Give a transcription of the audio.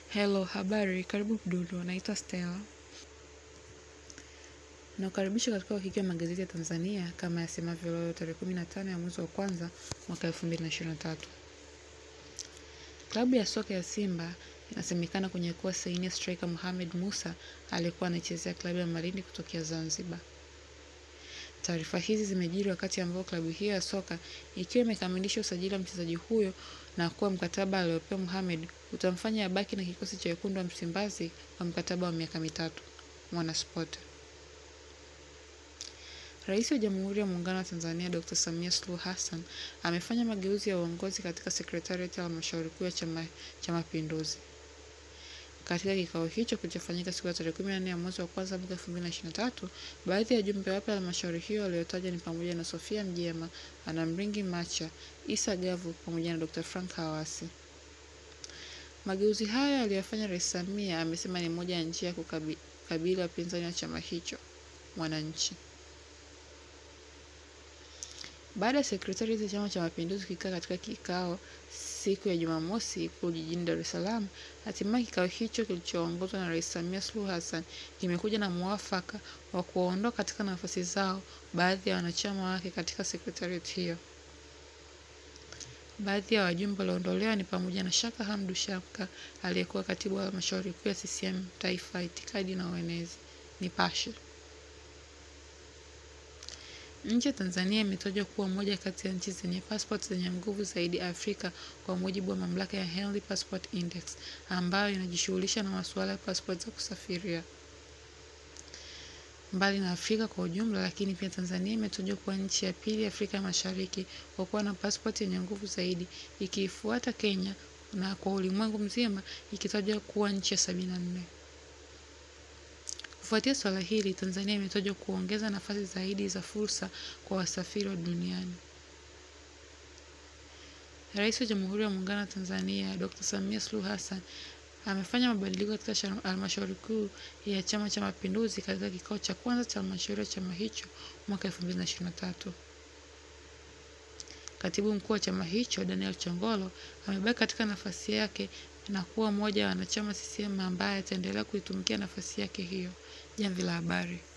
Hello, habari, karibu Mdundo, naitwa Stella. Nakukaribisha katika uhiki wa magazeti ya Tanzania kama yasemavyo leo tarehe 15 ya mwezi wa kwanza mwaka 2023. Klabu ya soka ya Simba inasemekana kunyakua saini ya striker Mohamed Musa aliyekuwa anachezea klabu ya Malindi kutokea Zanzibar. Taarifa hizi zimejiri wakati ambao klabu hiyo ya soka ikiwa imekamilisha usajili wa mchezaji huyo na kuwa mkataba aliopewa Mohamed utamfanya abaki na kikosi cha wekundu wa Msimbazi kwa mkataba wa miaka 3. Mwanaspoti. Rais wa Jamhuri ya Muungano wa Tanzania Dr. Samia Suluhu Hassan amefanya mageuzi ya uongozi katika sekretarieti ya halmashauri kuu ya Chama cha Mapinduzi. Katika kikao hicho kilichofanyika siku ya tarehe 14 ya mwezi wa kwanza mwaka 2023, baadhi ya wajumbe wapya wa halmashauri hiyo waliotajwa ni pamoja na Sofia Mjema, Anna Mringi Macha, Isa Gavu pamoja na Dr. Frank Hawasi. Mageuzi hayo aliyofanya Rais Samia amesema ni moja ya njia ya kukabili wapinzani wa chama hicho, Mwananchi. Baada ya sekretarieti ya Chama cha Mapinduzi kukaa katika kikao siku ya Jumamosi Ikulu jijini Dar es Salaam, hatimaye kikao hicho kilichoongozwa na Rais Samia Suluhu Hassan kimekuja na muafaka wa kuwaondoa katika nafasi zao baadhi ya wanachama wake katika sekretarieti hiyo. Baadhi ya wajumbe walioondolewa ni pamoja na Shaka Hamdu Shaka aliyekuwa katibu wa halmashauri kuu ya CCM Taifa, Itikadi na Uenezi, Nipashe. Nchi ya Tanzania imetajwa kuwa moja kati ya nchi zenye passport zenye nguvu zaidi Afrika kwa mujibu wa mamlaka ya Henley Passport Index ambayo inajishughulisha na masuala ya passport za kusafiria. Mbali na Afrika kwa ujumla, lakini pia Tanzania imetajwa kuwa nchi ya pili Afrika ya Mashariki kwa kuwa na passport yenye nguvu zaidi, ikifuata Kenya, na kwa ulimwengu mzima ikitajwa kuwa nchi ya 74. Kufuatia swala hili, Tanzania imetajwa kuongeza nafasi zaidi za fursa kwa wasafiri wa duniani. Rais wa Jamhuri ya Muungano wa Tanzania Dr. Samia Suluhu Hassan amefanya mabadiliko katika halmashauri kuu ya Chama cha Mapinduzi katika kikao cha kwanza cha halmashauri ya chama hicho mwaka 2023. Katibu mkuu wa chama hicho Daniel Chongolo amebaki katika nafasi yake na kuwa mmoja wa wanachama CCM ambaye ataendelea kuitumikia nafasi yake hiyo. Jamvi la Habari.